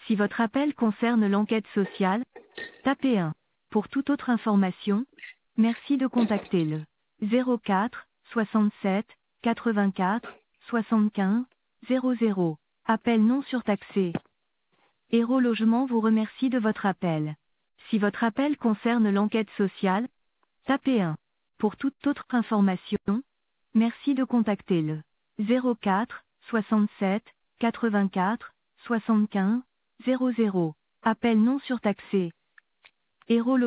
Si votre appel concerne l'enquête sociale, tapez 1. Pour toute autre information, merci de contacter le 04 67 84 75 00. Appel non surtaxé. Héros Logement vous remercie de votre appel. Si votre appel concerne l'enquête sociale, tapez 1. Pour toute autre information, merci de contacter le 04 67 84 75 00. Appel non surtaxé. Héros